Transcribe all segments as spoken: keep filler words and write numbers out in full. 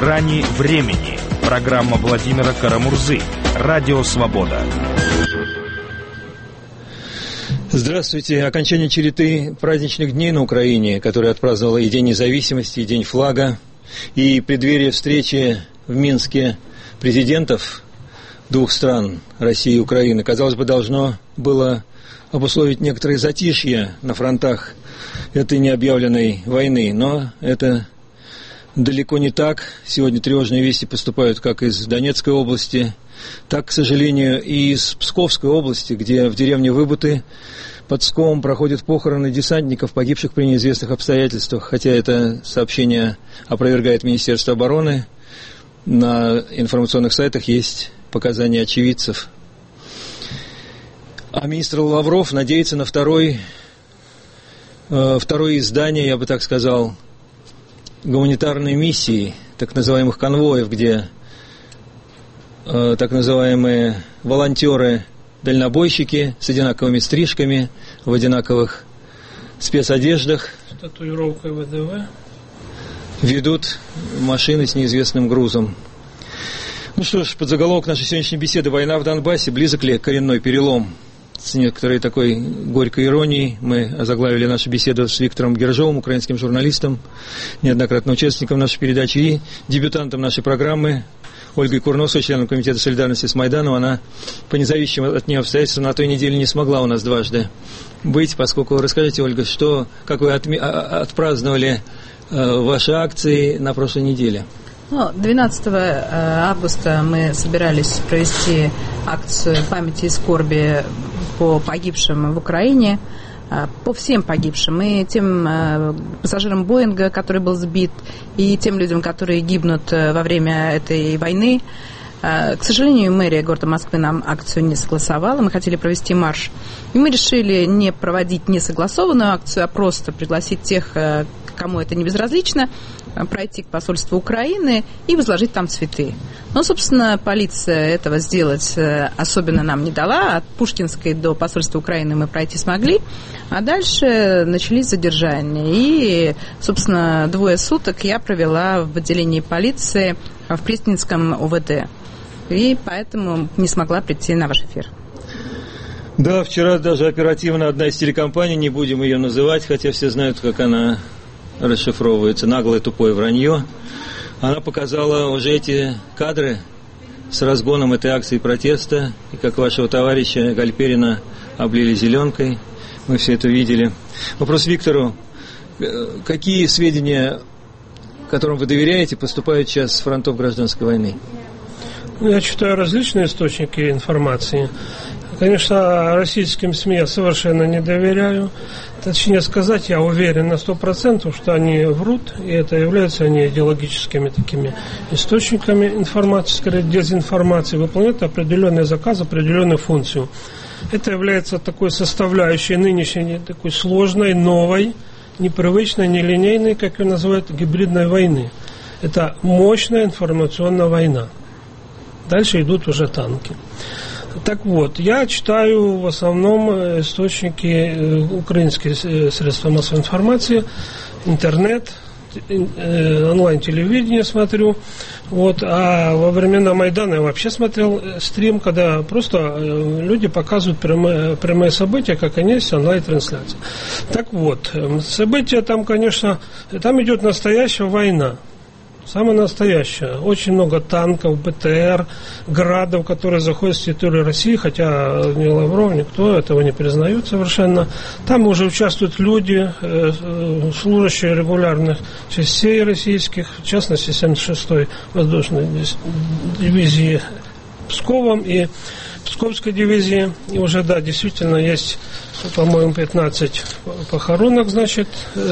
«Грани времени». Программа Владимира Карамурзы. Радио «Свобода». Здравствуйте. Окончание череды праздничных дней на Украине, которые отпраздновала и День независимости, и День флага, и преддверие встречи в Минске президентов двух стран, России и Украины, казалось бы, должно было обусловить некоторые затишья на фронтах этой необъявленной войны. Но это далеко не так. Сегодня тревожные вести поступают как из Донецкой области, так, к сожалению, и из Псковской области, где в деревне Выбуты под Псковом проходят похороны десантников, погибших при неизвестных обстоятельствах. Хотя это сообщение опровергает Министерство обороны. На информационных сайтах есть показания очевидцев. А министр Лавров надеется на второй, э, второе издание, я бы так сказал, гуманитарной миссии, так называемых конвоев, где э, так называемые волонтеры-дальнобойщики с одинаковыми стрижками, в одинаковых спецодеждах, с татуировкой ВДВ, ведут машины с неизвестным грузом. Ну что ж, подзаголовок нашей сегодняшней беседы: «Война в Донбассе. Близок ли коренной перелом?» С некоторой такой горькой иронией мы озаглавили нашу беседу с Виктором Гержовым, украинским журналистом, неоднократно участником нашей передачи, и дебютантом нашей программы Ольгой Курносовой, членом Комитета солидарности с Майданом. Она по независимым от нее обстоятельствам на той неделе не смогла у нас дважды быть, поскольку, расскажите, Ольга, что, как вы отме- отпраздновали э, ваши акции на прошлой неделе? Ну, двенадцатого августа мы собирались провести акцию памяти и скорби по погибшим в Украине, по всем погибшим, и тем пассажирам Боинга, который был сбит, и тем людям, которые гибнут во время этой войны. К сожалению, мэрия города Москвы нам акцию не согласовала. Мы хотели провести марш. И мы решили не проводить несогласованную акцию, а просто пригласить тех, кому это не безразлично, пройти к посольству Украины и возложить там цветы. Но, собственно, полиция этого сделать особенно нам не дала. От Пушкинской до посольства Украины мы пройти смогли, а дальше начались задержания. И, собственно, двое суток я провела в отделении полиции в Пресненском ОВД. И поэтому не смогла прийти на ваш эфир. Да, вчера даже оперативно одна из телекомпаний, не будем ее называть, хотя все знают, как она расшифровывается, наглое тупое вранье, она показала уже эти кадры с разгоном этой акции протеста, и как вашего товарища Гальперина облили зеленкой. Мы все это видели. Вопрос Виктору: какие сведения, которым вы доверяете, поступают сейчас с фронтов гражданской войны? Я читаю различные источники информации. Конечно, российским СМИ я совершенно не доверяю. Точнее сказать, я уверен на сто процентов, что они врут, и это является они идеологическими такими источниками информации, скорее дезинформации, выполняют определенный заказ, определенную функцию. Это является такой составляющей нынешней, такой сложной, новой, непривычной, нелинейной, как ее называют, гибридной войны. Это мощная информационная война. Дальше идут уже танки. Так вот, я читаю в основном источники, украинские средства массовой информации, интернет, онлайн-телевидение смотрю. Вот. А во времена Майдана я вообще смотрел стрим, когда просто люди показывают прямые, прямые события, как они есть, онлайн-трансляция. Так вот, события там, конечно, там идет настоящая война. Самое настоящее. Очень много танков, БТР, градов, которые заходят с территории России, хотя ни Лавров, никто этого не признает совершенно. Там уже участвуют люди, служащие регулярных частей российских, в частности, семьдесят шестой воздушной дивизии Псковом и Псковской дивизии. И уже, да, действительно есть, по-моему, пятнадцать похоронок, значит.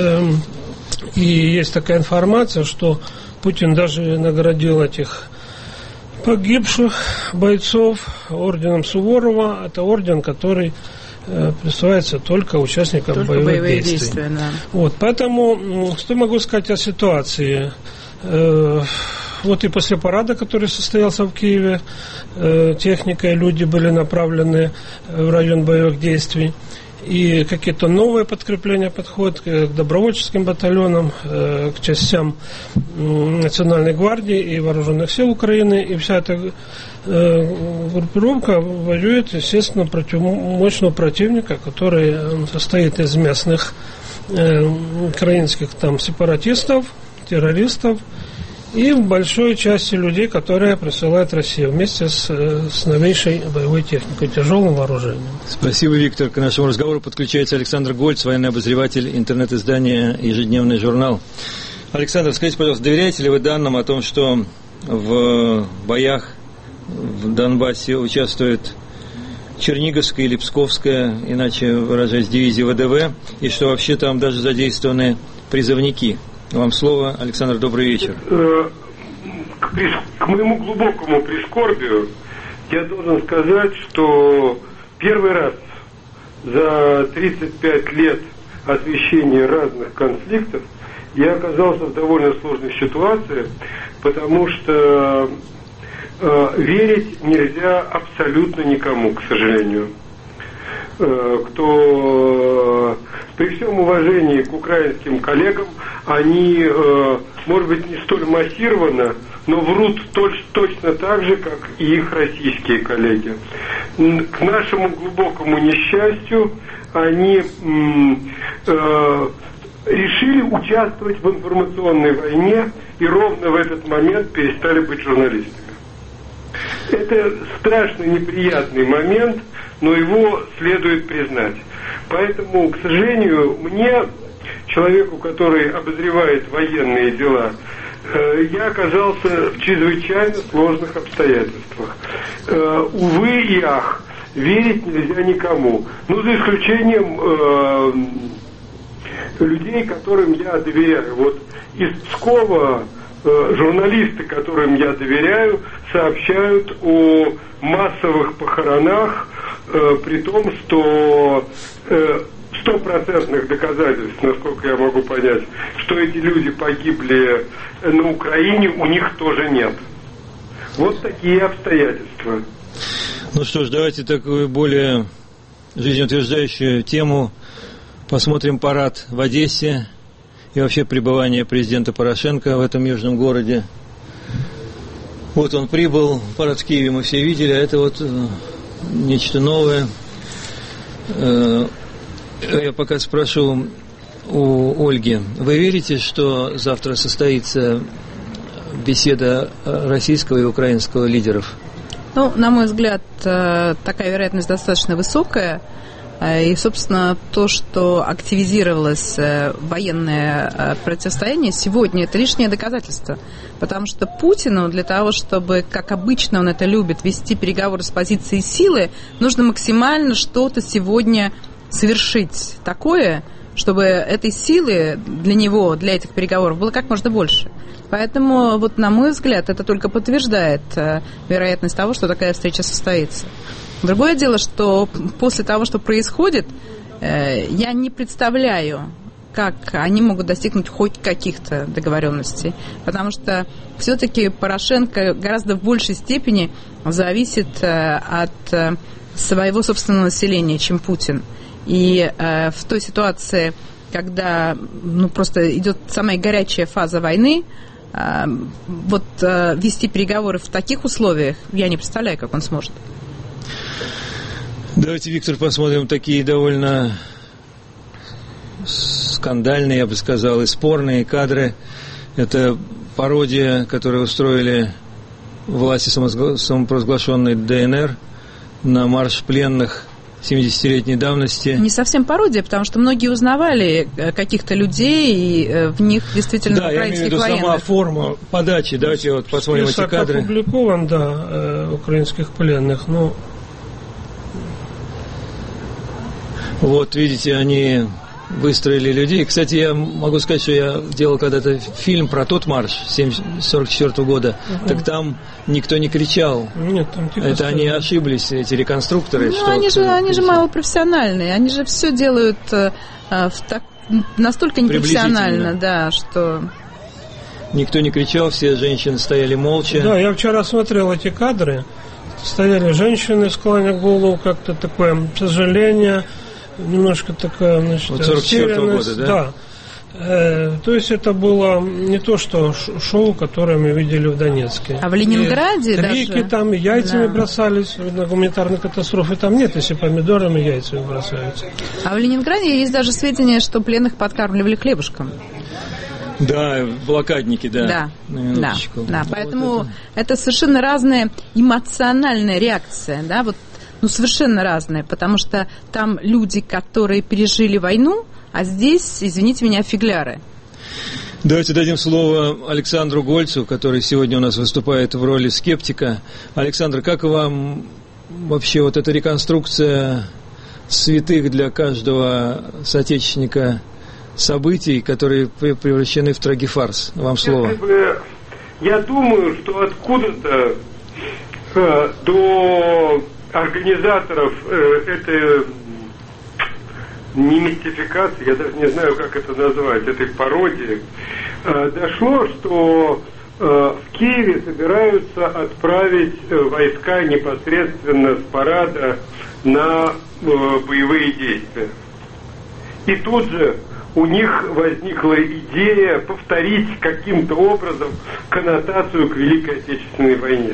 И есть такая информация, что Путин даже наградил этих погибших бойцов орденом Суворова. Это орден, который э, присваивается только участникам только боевых, боевых действий. действия. Да. Вот, поэтому, что могу сказать о ситуации? Э, вот и после парада, который состоялся в Киеве, э, техника и люди были направлены в район боевых действий. и какие-то новые подкрепления подходят к добровольческим батальонам, к частям Национальной гвардии и Вооруженных сил Украины. И вся эта группировка воюет, естественно, против мощного противника, который состоит из местных украинских там сепаратистов, террористов и большой части людей, которые присылает Россия вместе с, с новейшей боевой техникой, тяжелым вооружением. Спасибо, Виктор. К нашему разговору подключается Александр Гольц, военный обозреватель интернет-издания «Ежедневный журнал». Александр, скажите, пожалуйста, доверяете ли вы данным о том, что в боях в Донбассе участвует Черниговская или Псковская, иначе выражаясь, дивизия ВДВ, и что вообще там даже задействованы призывники? Вам слово, Александр, добрый вечер. К, к моему глубокому прискорбию я должен сказать, что первый раз за тридцать пять лет освещения разных конфликтов я оказался в довольно сложной ситуации, потому что э, верить нельзя абсолютно никому, к сожалению. Э, кто, при всем уважении к украинским коллегам, они, э, может быть, не столь массированно, но врут точ, точно так же, как и их российские коллеги. К нашему глубокому несчастью, они м, э, решили участвовать в информационной войне и ровно в этот момент перестали быть журналистами. Это страшно неприятный момент, но его следует признать. Поэтому, к сожалению, мне, человеку, который обозревает военные дела, я оказался в чрезвычайно сложных обстоятельствах. Увы и ах, верить нельзя никому. Ну, за исключением э, людей, которым я доверяю. Вот из Пскова э, журналисты, которым я доверяю, сообщают о массовых похоронах, э, при том, что э, стопроцентных доказательств, насколько я могу понять, что эти люди погибли на Украине, у них тоже нет. Вот такие обстоятельства. Ну что ж, давайте такую более жизнеутверждающую тему. Посмотрим парад в Одессе и вообще пребывание президента Порошенко в этом южном городе. Вот он прибыл, парад в Киеве мы все видели, а это вот нечто новое. Я пока спрошу у Ольги. Вы верите, что завтра состоится беседа российского и украинского лидеров? Ну, на мой взгляд, такая вероятность достаточно высокая. И, собственно, то, что активизировалось военное противостояние сегодня, это лишнее доказательство. Потому что Путину для того, чтобы, как обычно он это любит, вести переговоры с позиции силы, нужно максимально что-то сегодня совершить такое, чтобы этой силы для него, для этих переговоров было как можно больше. Поэтому, вот, на мой взгляд, это только подтверждает э, вероятность того, что такая встреча состоится. Другое дело, что после того, что происходит, э, я не представляю, как они могут достигнуть хоть каких-то договоренностей. Потому что все-таки Порошенко гораздо в большей степени зависит э, от э, своего собственного населения, чем Путин. И э, в той ситуации, когда ну, просто идет самая горячая фаза войны, э, вот э, вести переговоры в таких условиях, я не представляю, как он сможет. Давайте, Виктор, посмотрим такие довольно скандальные, я бы сказал, и спорные кадры. Это пародия, которую устроили власти самопровозглашенной ДНР на марш пленных семидесятилетней давности. Не совсем пародия, потому что многие узнавали каких-то людей, и в них действительно да, украинских военных. Да, я имею в виду сама форма подачи. Давайте вот посмотрим эти кадры. Опубликован, да, украинских пленных, но... Вот, видите, они выстроили людей. Кстати, я могу сказать, что я делал когда-то фильм про тот марш сорок четвёртого года. Угу. Так там никто не кричал. Нет, там тихо Это стояли. Они ошиблись, эти реконструкторы. Ну, что они, же, они же малопрофессиональные. Они же все делают э, в так, настолько непрофессионально, да, что... Никто не кричал, все женщины стояли молча. Да, я вчера смотрел эти кадры. Стояли женщины, склоня голову, как-то такое сожаление. немножко такая, значит, вот сорок четвёртого года, да? Да. Э, то есть это было не то, что шоу, которое мы видели в Донецке. А в Ленинграде и даже? Крики там, яйцами да. бросались, на гуманитарной катастрофе там нет, если помидорами яйцами бросаются. А в Ленинграде есть даже сведения, что пленных подкармливали хлебушком. Да, блокадники, да. Да, да, да. Поэтому вот это. это совершенно разная эмоциональная реакция, да, вот, ну, совершенно разная, потому что там люди, которые пережили войну, а здесь, извините меня, фигляры. Давайте дадим слово Александру Гольцу, который сегодня у нас выступает в роли скептика. Александр, как вам вообще вот эта реконструкция святых для каждого соотечественника событий, которые превращены в трагифарс? Вам слово. Я думаю, что откуда-то э, до организаторов э, этой не мистификации, я даже не знаю, как это назвать, этой пародии, э, дошло, что э, в Киеве собираются отправить э, войска непосредственно с парада на э, боевые действия. И тут же у них возникла идея повторить каким-то образом коннотацию к Великой Отечественной войне.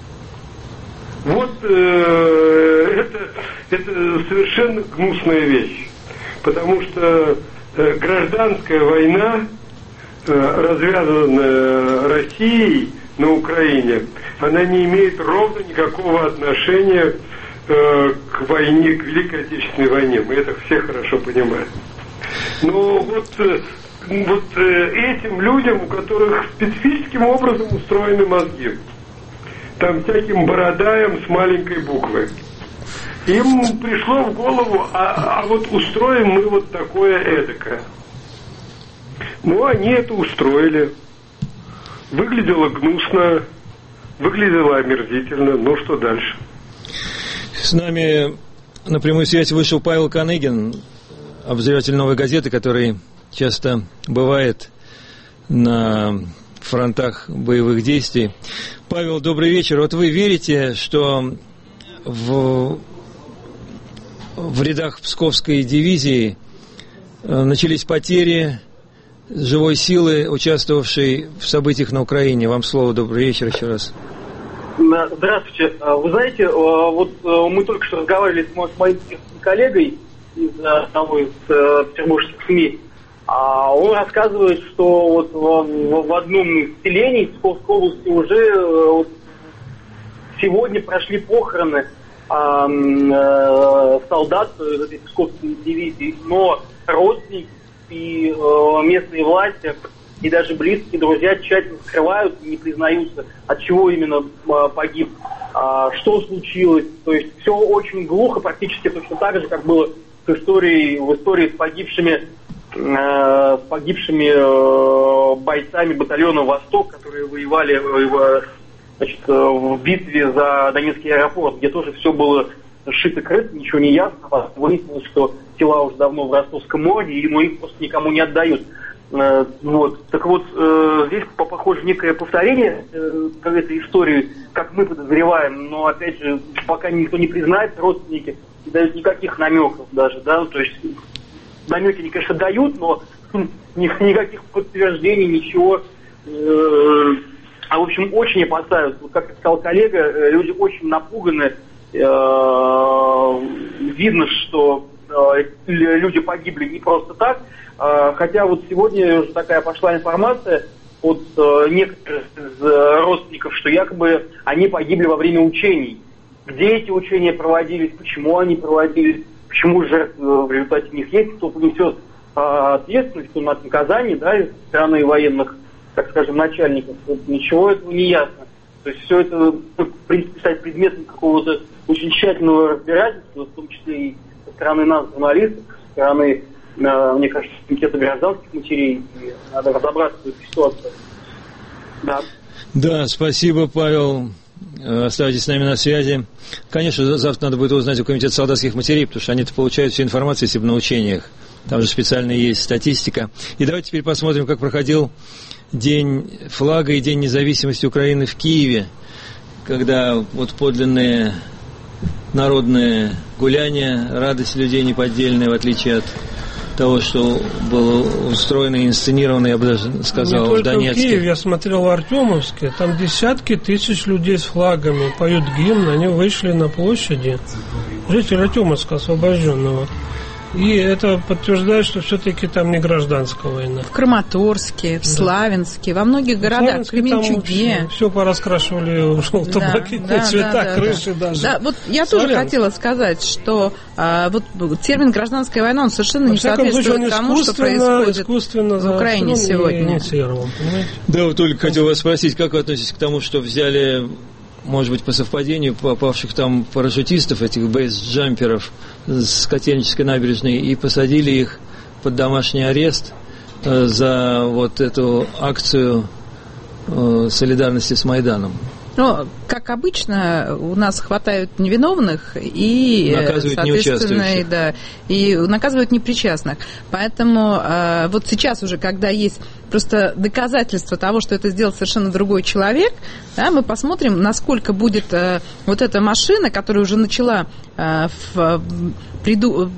Вот э, это, это совершенно гнусная вещь. Потому что э, гражданская война, э, развязанная Россией на Украине, она не имеет ровно никакого отношения э, к войне, к Великой Отечественной войне. Мы это все хорошо понимаем. Но вот, э, вот э, этим людям, у которых специфическим образом устроены мозги, там всяким бородаям с маленькой буквы, им пришло в голову, а, а вот устроим мы вот такое эдакое. Ну, они это устроили. Выглядело гнусно, выглядело омерзительно. Ну, что дальше? С нами на прямую связь вышел Павел Каныгин, обозреватель «Новой газеты», который часто бывает на фронтах боевых действий. Павел, добрый вечер. Вот вы верите, что в... в рядах Псковской дивизии начались потери живой силы, участвовавшей в событиях на Украине? Вам слово. Добрый вечер еще раз. Здравствуйте. Вы знаете, вот мы только что разговаривали с моим коллегой из одного из петербургских СМИ. Он рассказывает, что вот в, в одном из селений Псковской области уже вот сегодня прошли похороны а, а, солдат этой Псковской дивизии, но родственники и а, местные власти и даже близкие друзья тщательно скрывают и не признаются, от чего именно а, погиб, а, что случилось. То есть все очень глухо, практически точно так же, как было в истории, в истории с погибшими с погибшими бойцами батальона «Восток», которые воевали в, значит, в битве за Донецкий аэропорт, где тоже все было шито-крыто, ничего не ясно. Выяснилось, что тела уже давно в Ростовском море, и ну, их просто никому не отдают. Вот. Так вот, здесь, похоже, некое повторение этой истории, как мы подозреваем, но, опять же, пока никто не признает, родственники не дают никаких намеков даже, да, то есть намеки они, конечно, дают, но никаких подтверждений, ничего. А, в общем, очень опасаются. Как сказал коллега, люди очень напуганы. Видно, что люди погибли не просто так. Хотя вот сегодня уже такая пошла информация от некоторых из родственников, что якобы они погибли во время учений. Где эти учения проводились, почему они проводились, почему же в результате них есть, кто понесет а, ответственность, кто над наказанием, да, из стороны военных, так скажем, начальников. Вот, ничего этого не ясно. То есть все это, в принципе, стать предметом какого-то очень тщательного разбирательства, в том числе и со стороны нас, журналистов, со стороны, а, мне кажется, комитета гражданских матерей. И надо разобраться в этой ситуации. Да. Да, спасибо, Павел. Оставайтесь с нами на связи. Конечно, завтра надо будет узнать у комитета солдатских матерей, потому что они-то получают всю информацию, если бы на учениях. Там же специально есть статистика. И давайте теперь посмотрим, как проходил День флага и День независимости Украины в Киеве, когда вот подлинные народное гуляние, радость людей неподдельная, в отличие от того, что было устроено и инсценировано, я бы даже сказал, не в Донецке. В Киеве, я смотрел в Артемовске, там десятки тысяч людей с флагами поют гимн, они вышли на площади. Житель Артемовска освобожденного. И это подтверждает, что все-таки там не гражданская война. В Краматорске, в Славянске, во многих городах, в Кременчуге. Все пораскрашивали в желто-блакитные да, цвета, да, да, крыши да. даже. Да, вот я Славянск. тоже хотела сказать, что а, вот термин «гражданская война», он совершенно Во не соответствует случае, тому, что происходит в Украине сегодня. Да, вот только хотел вас спросить, как вы относитесь к тому, что взяли, может быть, по совпадению, попавших там парашютистов, этих бейс-джамперов с Котельнической набережной, и посадили их под домашний арест э, за вот эту акцию э, солидарности с Майданом? Ну, как обычно, у нас хватают невиновных и, наказывают соответственно, и, да, и наказывают непричастных. Поэтому э, вот сейчас уже, когда есть просто доказательство того, что это сделал совершенно другой человек, да, мы посмотрим, насколько будет э, вот эта машина, которая уже начала э, в, приду,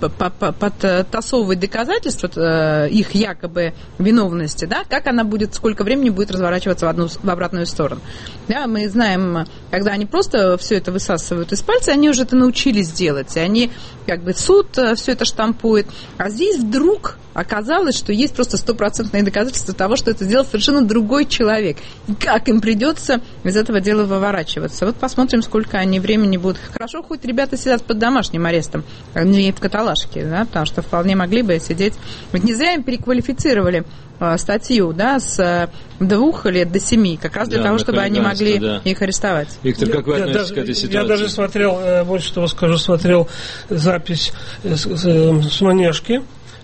подтасовывать доказательства э, их якобы виновности, да, как она будет, сколько времени будет разворачиваться в, одну, в обратную сторону. Да, мы знаем, когда они просто все это высасывают из пальца, они уже это научились делать, и они как бы суд все это штампует, а здесь вдруг оказалось, что есть просто стопроцентные доказательства того, что это сделал совершенно другой человек. И как им придется из этого дела выворачиваться. Вот посмотрим, сколько они времени будут. Хорошо, хоть ребята сидят под домашним арестом, не в каталажке, да, потому что вполне могли бы сидеть. Ведь не зря им переквалифицировали э, статью, да, с двух лет до семи, как раз для да, того, чтобы они могли да. их арестовать. Виктор, как вы я, относитесь я, к этой ситуации? Я даже смотрел, больше того скажу, смотрел запись с, с, с Манежки,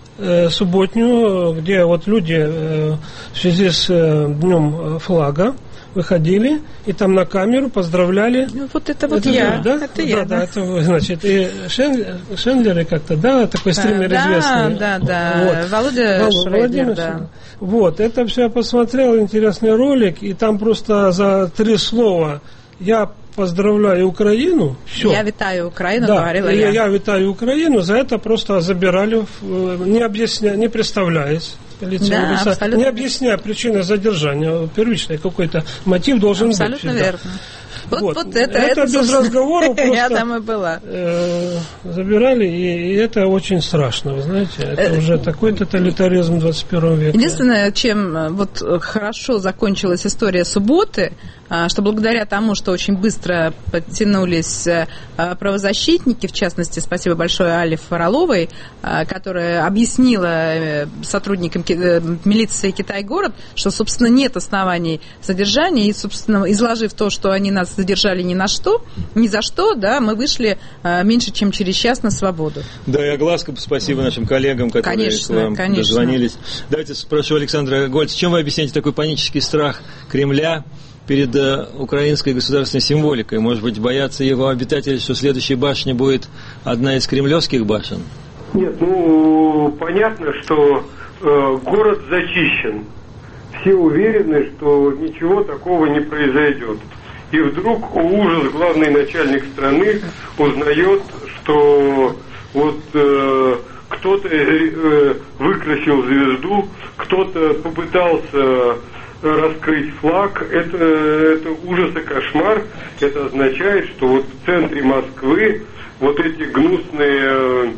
субботнюю, где вот люди в связи с Днем флага выходили и там на камеру поздравляли. Ну, вот это вот это я. Вы, да? Это да, я. Да, да, это вы, значит, и Шендлер, Шендлер как-то, да, такой стример да, известный. Да, да, да. Вот. Володя Шрейдер, да. Вот, это все я посмотрел, интересный ролик, и там просто за три слова я поздравляю Украину. Все. Я витаю Украину, да, говорила я. я. Я витаю Украину, за это просто забирали, не объясняя, не представляясь. Да, не объясняя причины задержания. Первичный какой-то мотив должен абсолютно быть. Абсолютно верно. Вот, вот. вот это, это, это без разговоров просто я там и была. Э, забирали, и, и это очень страшно, вы знаете, это уже такой тоталитаризм двадцать первого века. Единственное, чем вот хорошо закончилась история субботы, что благодаря тому, что очень быстро подтянулись правозащитники, в частности, спасибо большое Алле Фроловой, которая объяснила сотрудникам милиции Китай-город, что, собственно, нет оснований задержания, и, собственно, изложив то, что они нас задержали ни на что, ни за что, да, мы вышли меньше, чем через час на свободу. Да, и огласка, спасибо нашим коллегам, которые конечно, к вам конечно. дозвонились. Давайте спрошу Александра Гольца, чем вы объясняете такой панический страх Кремля перед э, украинской государственной символикой? Может быть, боятся его обитатели, что следующая башня будет одна из кремлевских башен? Нет, ну, понятно, что э, город зачищен. Все уверены, что ничего такого не произойдет. И вдруг, о ужас, главный начальник страны узнает, что вот э, кто-то э, выкрасил звезду, кто-то попытался раскрыть флаг. Это, это ужас и кошмар. Это означает, что вот в центре Москвы вот эти гнусные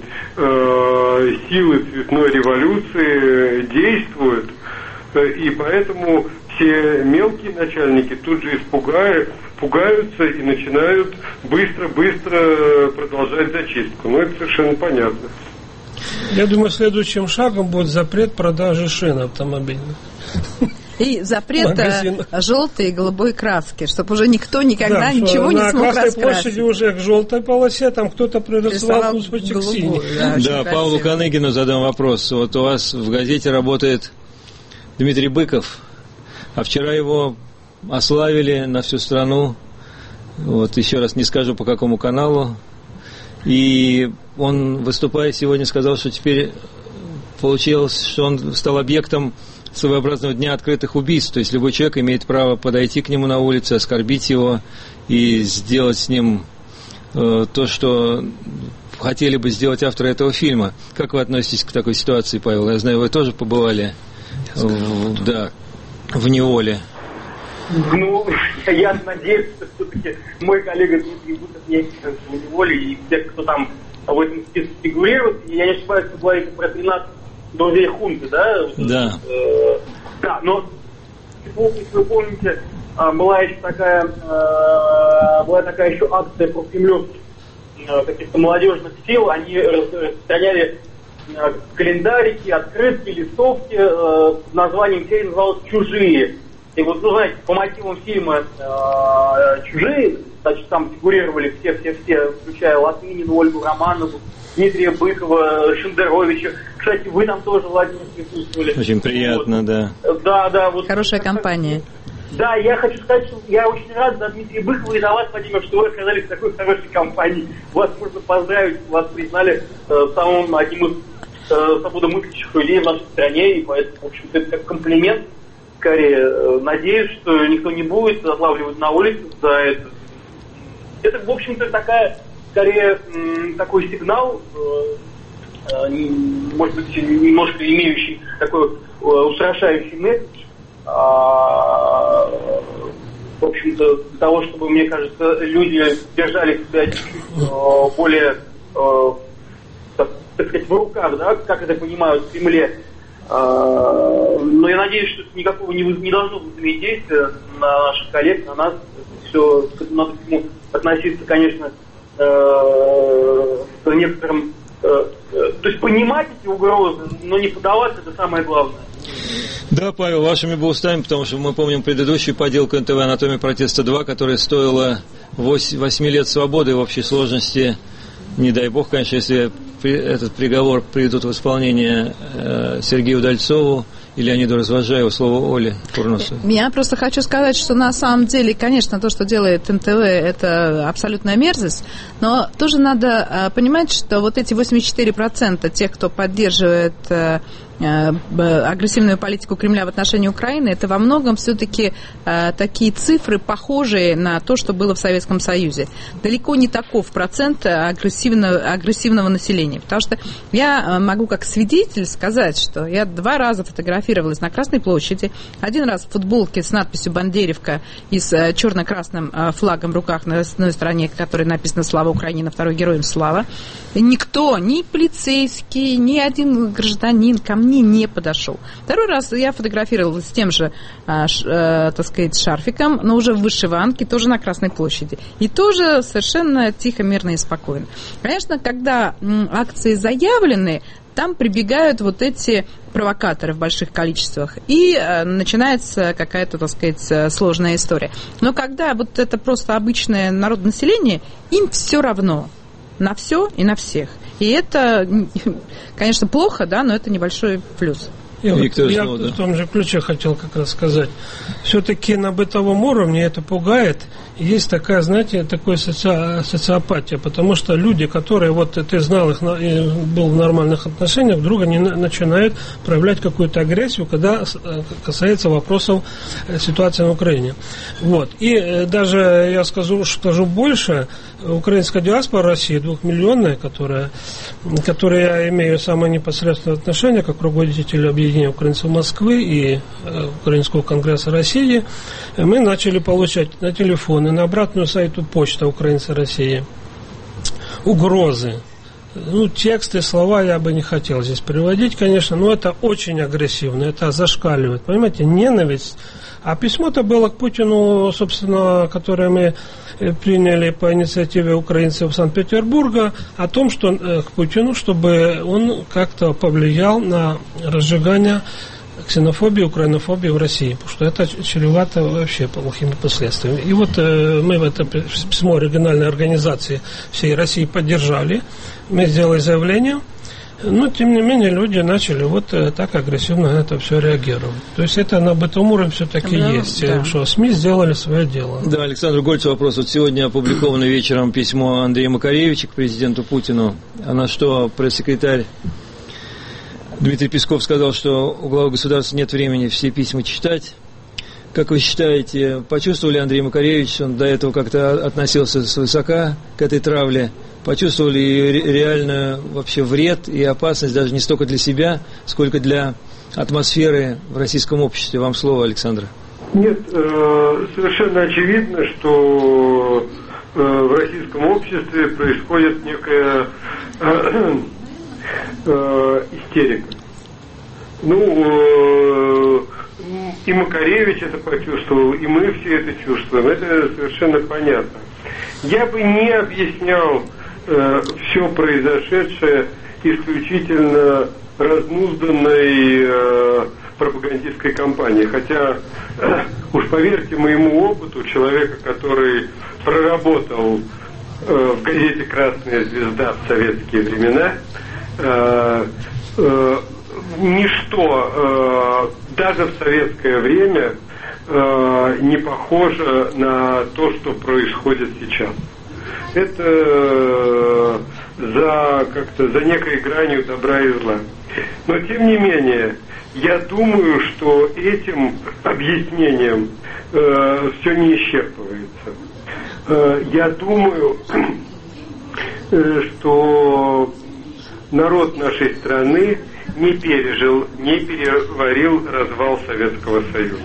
э, силы цветной революции действуют. И поэтому все мелкие начальники тут же испугают, пугаются и начинают быстро-быстро продолжать зачистку. Ну, это совершенно понятно. Я думаю, следующим шагом будет запрет продажи шин автомобильных. И запрет желтой и голубой краски, чтобы уже никто никогда да, ничего не смог раскрасить. На Красной площади уже к желтой полосе, там кто-то пририсовал кусочек синий. Да, да Павлу Каныгину задам вопрос. Вот у вас в газете работает Дмитрий Быков, а вчера его ославили на всю страну. Вот еще раз не скажу, по какому каналу. И он, выступая сегодня, сказал, что теперь получилось, что он стал объектом своеобразного дня открытых убийств. То есть любой человек имеет право подойти к нему на улице, оскорбить его и сделать с ним э, то, что хотели бы сделать авторы этого фильма. Как вы относитесь к такой ситуации, Павел? Я знаю, вы тоже побывали в, да, в неволе. Ну, я надеюсь, что все-таки мой коллега Дмитрий Бутов не в неволе, и те, кто там в этом списке фигурирует, я не ошибаюсь, вы говорите про тринадцать друзей хунты, да? Да. Э, да, но, если вы помните, была еще такая, э, была такая еще акция про кремлевских э, каких-то молодежных сил, они распространяли э, календарики, открытки, листовки э, с названием серии называлось «Чужие». И вот, ну, знаете, по мотивам фильма э, «Чужие», значит, там фигурировали все-все-все, включая Латынину, Ольгу Романову, Дмитрия Быкова, Шендеровича. Кстати, вы там тоже, Владимир, присутствовали. Очень приятно, вот. да. Да, да. Вот. Хорошая компания. Да, я хочу сказать, что я очень рад за Дмитрия Быкова и за вас, Владимир, что вы оказались в такой хорошей компании. Вас можно поздравить, вас признали э, самым одним из э, свободомыслящих людей в нашей стране, и поэтому, в общем-то, это как комплимент. Скорее, надеюсь, что никто не будет отлавливать на улице за это. Это, в общем-то, такая, скорее, такой сигнал, может быть, немножко имеющий такой устрашающий месседж, в общем-то, для того, чтобы, мне кажется, люди держали себя чуть-чуть более, так сказать, в руках, да, как это понимают в Кремле. Но я надеюсь, что никакого не, не должно возыметь действия на наших коллег, на нас. Все, надо к этому относиться, конечно, э, с некоторым... Э, э, то есть понимать эти угрозы, но не поддаваться, это самое главное. Да, Павел, вашими бы устами, потому что мы помним предыдущую поделку эн тэ вэ «Анатомия протеста два», которая стоила восемь лет свободы в общей сложности. Не дай бог, конечно, если этот приговор приведут в исполнение э, Сергею Удальцову и Леониду Развожаеву. Слово Оле Курносовой. Я просто хочу сказать, что на самом деле, конечно, то, что делает эн тэ вэ, это абсолютная мерзость, но тоже надо э, понимать, что вот эти восемьдесят четыре процента тех, кто поддерживает э, агрессивную политику Кремля в отношении Украины, это во многом все-таки э, такие цифры, похожие на то, что было в Советском Союзе. Далеко не таков процент агрессивного, агрессивного населения. Потому что я могу как свидетель сказать, что я два раза фотографировалась на Красной площади, один раз в футболке с надписью «Бандеревка» и с черно-красным флагом в руках на одной стороне, в которой написано «Слава Украине», на второй «Героям слава». И никто, ни полицейский, ни один гражданин ко мне не подошел. Второй раз я фотографировалась с тем же, а, ш, а, так сказать, шарфиком, но уже в вышиванке, тоже на Красной площади. И тоже совершенно тихо, мирно и спокойно. Конечно, когда м, акции заявлены, там прибегают вот эти провокаторы в больших количествах, и э, начинается какая-то, так сказать, сложная история. Но когда вот это просто обычное народонаселение, им все равно на все и на всех. И это, конечно, плохо, да, но это небольшой плюс. Я, Виктор, вот, я снова, да. в том же ключе хотел как раз сказать. Все-таки на бытовом уровне это пугает. Есть такая, знаете, такая соци... социопатия, потому что люди, которые, вот ты знал их, был в нормальных отношениях, вдруг они начинают проявлять какую-то агрессию, когда касается вопросов ситуации на Украине. Вот. И даже, я скажу, скажу больше, украинская диаспора России, двухмиллионная, которая, которой я имею самое непосредственное отношение, как руководитель объединения украинцев Москвы и Украинского конгресса России, мы начали получать на телефон и на обратную сайту почта «Украинцы России» угрозы. Ну, тексты, слова я бы не хотел здесь приводить, конечно, но это очень агрессивно, это зашкаливает, понимаете, ненависть. А письмо-то было к Путину, собственно, которое мы приняли по инициативе украинцев Санкт-Петербурга, о том, что к Путину, чтобы он как-то повлиял на разжигание ксенофобии, украинофобии в России, потому что это чревато вообще плохими последствиями. И вот э, мы в это письмо региональной организации всей России поддержали, мы сделали заявление, но тем не менее люди начали вот э, так агрессивно на это все реагировать. То есть это на бытовом уровне все-таки да, есть, да. Что СМИ сделали свое дело. Да, Александр Гольцев, вопрос. Вот сегодня опубликовано вечером письмо Андрея Макаревича к президенту Путину, а на что пресс-секретарь Дмитрий Песков сказал, что у главы государства нет времени все письма читать. Как вы считаете, почувствовали Андрей Макаревич, он до этого как-то относился свысока к этой травле, почувствовали реально вообще вред и опасность даже не столько для себя, сколько для атмосферы в российском обществе? Вам слово, Александр. Нет, совершенно очевидно, что в российском обществе происходит некая истерика. Ну, и Макаревич это почувствовал, и мы все это чувствуем. Это совершенно понятно. Я бы не объяснял э, все произошедшее исключительно разнузданной э, пропагандистской кампанией. Хотя, э, уж поверьте моему опыту, человека, который проработал э, в газете «Красная звезда» в советские времена, э, э, ничто, э, даже в советское время, э, не похоже на то, что происходит сейчас. Это э, за как-то за некой гранью добра и зла. Но тем не менее, я думаю, что этим объяснением э, все не исчерпывается. Э, я думаю, э, что народ нашей страны не пережил, не переварил развал Советского Союза.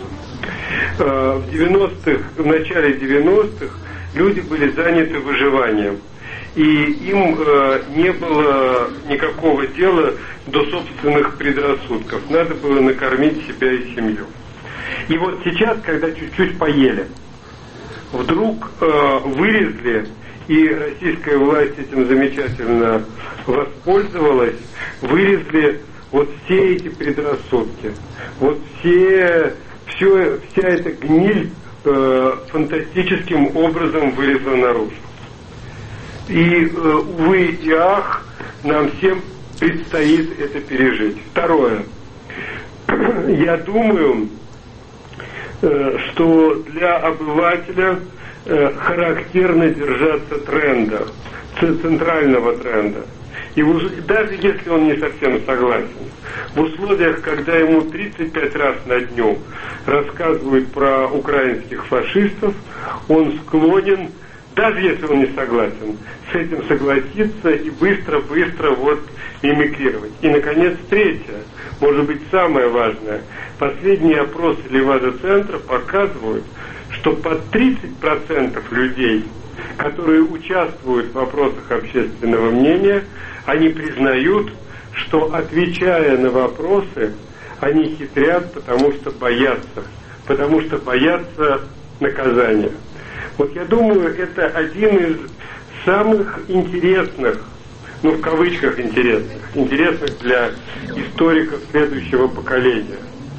В девяностых, в начале девяностых люди были заняты выживанием, и им не было никакого дела до собственных предрассудков. Надо было накормить себя и семью. И вот сейчас, когда чуть-чуть поели, вдруг вылезли, и российская власть этим замечательно воспользовалась, вылезли вот все эти предрассудки, вот все, все, вся эта гниль э, фантастическим образом вылезла наружу. И, э, увы и ах, нам всем предстоит это пережить. Второе. Я думаю, э, что для обывателя э, характерно держаться тренда, центрального тренда. И даже если он не совсем согласен, в условиях, когда ему тридцать пять раз на дню рассказывают про украинских фашистов, он склонен, даже если он не согласен, с этим согласиться и быстро-быстро вот мимикрировать. И, наконец, третье, может быть, самое важное. Последние опросы Левада-центра показывают, что под тридцать процентов людей, которые участвуют в вопросах общественного мнения, они признают, что, отвечая на вопросы, они хитрят, потому что боятся, потому что боятся наказания. Вот я думаю, это один из самых интересных, ну в кавычках интересных, интересных для историков следующего поколения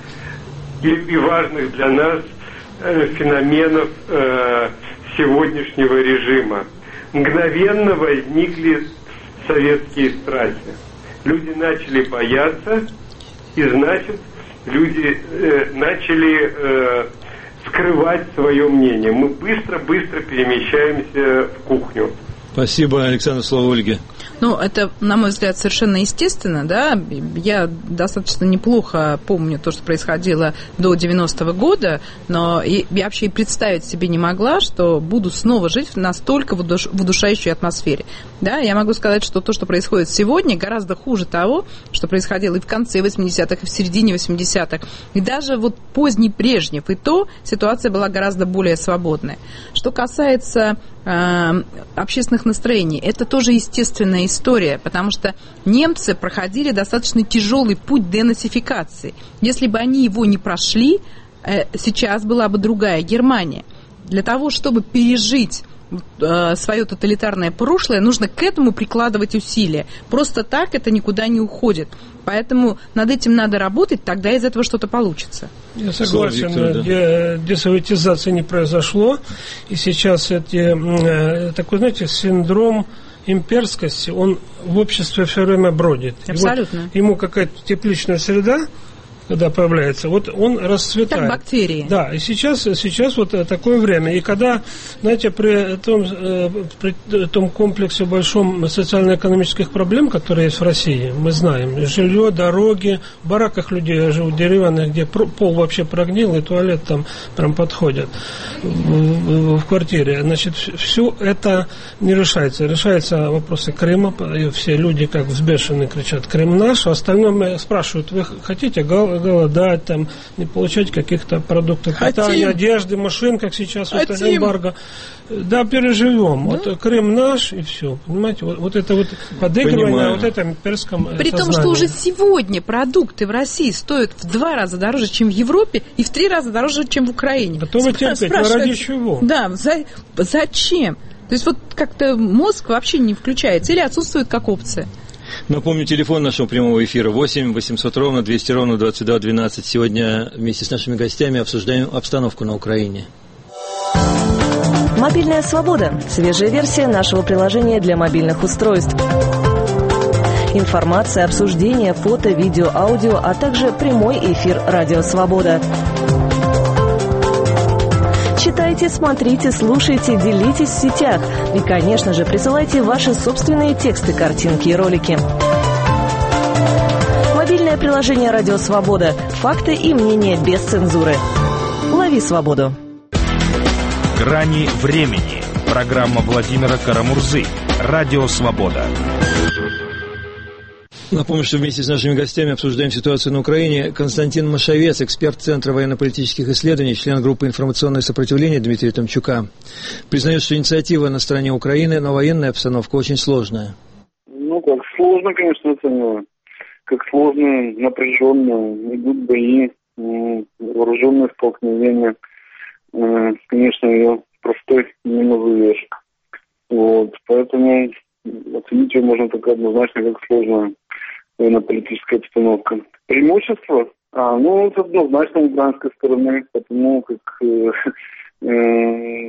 и, и важных для нас э, феноменов э, сегодняшнего режима. Мгновенно возникли советские страхи. Люди начали бояться, и значит, люди э, начали э, скрывать свое мнение. Мы быстро-быстро перемещаемся в кухню. Спасибо, Александр, слово Ольге. Ну, это, на мой взгляд, совершенно естественно, да. Я достаточно неплохо помню то, что происходило до девяностого года, но и, я вообще и представить себе не могла, что буду снова жить в настолько удуш, в удушающей атмосфере. Да, я могу сказать, что то, что происходит сегодня, гораздо хуже того, что происходило и в конце восьмидесятых, и в середине восьмидесятых, и даже вот поздний Брежнев, и то ситуация была гораздо более свободная. Что касается э, общественных настроений, это тоже естественная история, потому что немцы проходили достаточно тяжелый путь денацификации. Если бы они его не прошли, э, сейчас была бы другая Германия. Для того, чтобы пережить э, свое тоталитарное прошлое, нужно к этому прикладывать усилия. Просто так это никуда не уходит. Поэтому над этим надо работать, тогда из этого что-то получится. Я согласен, Виктор, да. Десоветизации не произошло, и сейчас эти, такой, знаете, синдром имперскости, он в обществе все время бродит. Абсолютно. Вот ему какая-то тепличная среда когда появляется, вот он расцветает. Как бактерии. Да, и сейчас, сейчас вот такое время. И когда, знаете, при том, при том комплексе большом социально-экономических проблем, которые есть в России, мы знаем, жилье, дороги, в бараках людей, я живу в деревянных, где пол вообще прогнил, и туалет там прям подходит в, в, в квартире. Значит, все это не решается. Решаются вопросы Крыма, и все люди как взбешенные кричат: Крым наш, а остальное спрашивают: вы хотите голодать, там, не получать каких-то продуктов питания, одежды, машин, как сейчас вот эмбарго. Да, переживем. Да? Вот Крым наш, и все. Понимаете, вот, вот это вот подыгрывание, Понимаю. вот это имперском При сознании. том, что уже сегодня продукты в России стоят в два раза дороже, чем в Европе, и в три раза дороже, чем в Украине. Готовы терпеть, но ради чего? Да, за, зачем? То есть вот как-то мозг вообще не включается или отсутствует как опция. Напомню, телефон нашего прямого эфира восемь восемьсот ровно двести ровно двадцать два двенадцать. Сегодня вместе с нашими гостями обсуждаем обстановку на Украине. Мобильная свобода. Свежая версия нашего приложения для мобильных устройств. Информация, обсуждение, фото, видео, аудио, а также прямой эфир «Радио Свобода». Читайте, смотрите, слушайте, делитесь в сетях. И, конечно же, присылайте ваши собственные тексты, картинки и ролики. Мобильное приложение «Радио Свобода». Факты и мнения без цензуры. Лови свободу. «Грани времени». Программа Владимира Карамурзы. Радио Свобода. Напомню, что вместе с нашими гостями обсуждаем ситуацию на Украине. Константин Машовец, эксперт Центра военно-политических исследований, член группы «Информационное сопротивление» Дмитрия Томчука, признает, что инициатива на стороне Украины, но военная обстановка очень сложная. Ну, как сложно, конечно, оцениваю. Как сложно, напряженно, идут бои, вооруженные столкновения. Конечно, ее простой не назовешь. Вот, поэтому оценить ее можно только однозначно, как сложная военно-политическая обстановка. Преимущество? А, ну, это однозначно украинской стороны, потому как э, э,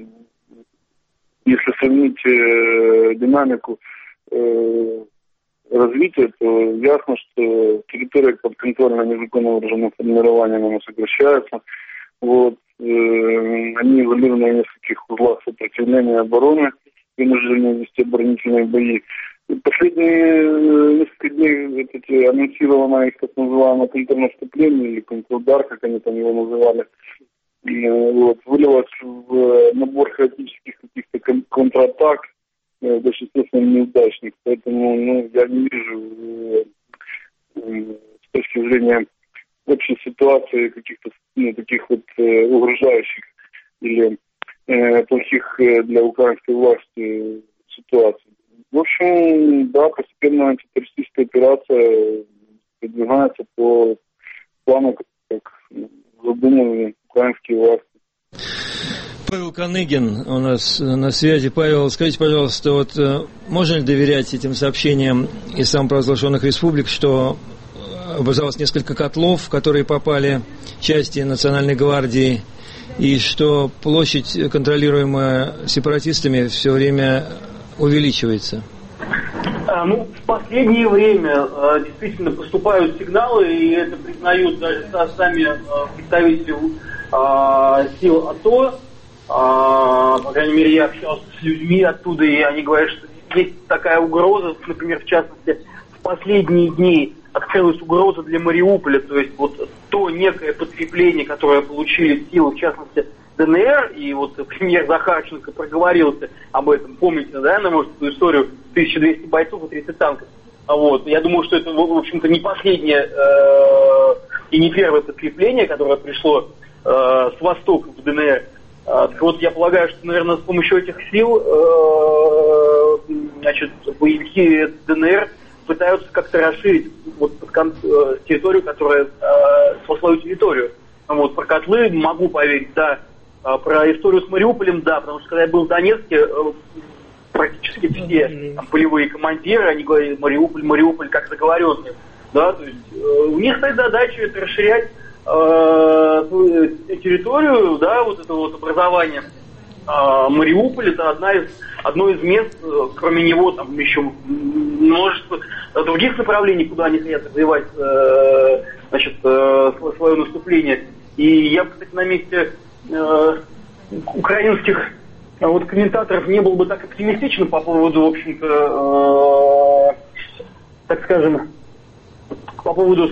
если сравнить э, динамику э, развития, то ясно, что территория подконтрольная незаконного вооруженного формирования на нас сокращается. Вот, э, они изолированы в нескольких узлах сопротивления и обороны, вынуждены вести оборонительные бои. И последние несколько дней вот эти анонсировано их так называемое контрнаступление или контрудар, как они там его называли, и, вот, вылилось в набор хаотических каких-то кон- контратак, в большинстве своем неудачных. Поэтому ну, я не вижу э, с точки зрения общей ситуации каких-то ну, таких вот э, угрожающих или э, плохих э, для украинской власти ситуаций. В общем, да, постепенно антитеррористическая операция продвигается по плану, как задумали украинские власти. Павел Каныгин у нас на связи. Павел, скажите, пожалуйста, вот можно ли доверять этим сообщениям из самопровозглашенных республик, что образовалось несколько котлов, в которые попали части Национальной гвардии, и что площадь, контролируемая сепаратистами, все время увеличивается? Ну, в последнее время действительно поступают сигналы, и это признают даже сами представители сил АТО. По крайней мере, я общался с людьми оттуда, и они говорят, что есть такая угроза, например, в частности, в последние дни открылась угроза для Мариуполя, то есть вот то некое подкрепление, которое получили силы, в частности, ДНР, и вот премьер Захарченко проговорился об этом, помните, да, на может, эту историю, тысяча двести бойцов и тридцать танков. Вот. Я думаю, что это, в общем-то, не последнее э, и не первое подкрепление, которое пришло э, с востока в ДНР. А, так вот, я полагаю, что, наверное, с помощью этих сил э, значит, боевики ДНР пытаются как-то расширить вот, э, территорию, которая э, свою территорию. Вот, про котлы могу поверить, да. А, про историю с Мариуполем, да, потому что когда я был в Донецке, э, практически все там, полевые командиры, они говорили, Мариуполь, Мариуполь, как заговоренные. Да, то есть э, у них стоит задача это расширять э, территорию, да, вот это вот образование А Мариуполь это одна из, одно из мест, кроме него там еще множество других направлений, куда они хотят развивать э, значит, э, свое наступление. И я, кстати, на месте э, украинских э, вот, комментаторов не был бы так оптимистичен по поводу, в общем-то, э, так скажем, по поводу